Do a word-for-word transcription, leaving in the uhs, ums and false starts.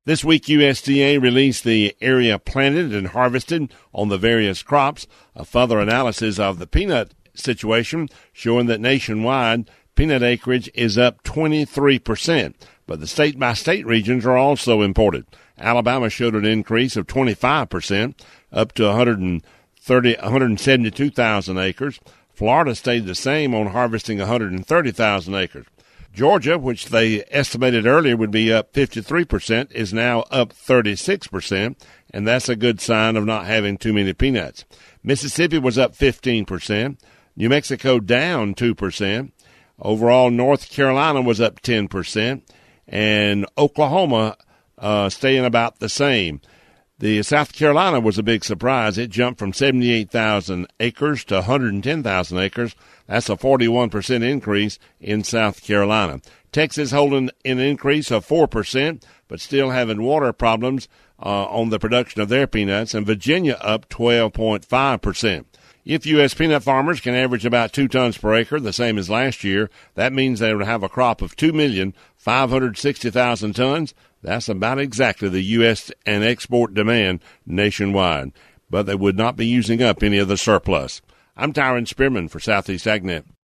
This week, U S D A released the area planted and harvested on the various crops, a further analysis of the peanut situation showing that nationwide peanut acreage is up twenty-three percent, but the state-by-state regions are also important. Alabama showed an increase of twenty-five percent, up to one hundred thirty, one hundred seventy-two thousand acres. Florida stayed the same on harvesting one hundred thirty thousand acres. Georgia, which they estimated earlier would be up fifty-three percent, is now up thirty-six percent, and that's a good sign of not having too many peanuts. Mississippi was up fifteen percent. New Mexico down two percent. Overall, North Carolina was up ten percent, and Oklahoma uh, staying about the same. The South Carolina was a big surprise. It jumped from seventy-eight thousand acres to one hundred ten thousand acres. That's a forty-one percent increase in South Carolina. Texas holding an increase of four percent, but still having water problems uh, on the production of their peanuts, and Virginia up twelve point five percent. If U S peanut farmers can average about two tons per acre, the same as last year, that means they would have a crop of two million five hundred sixty thousand tons. That's about exactly the U S and export demand nationwide, but they would not be using up any of the surplus. I'm Tyron Spearman for Southeast AgNet.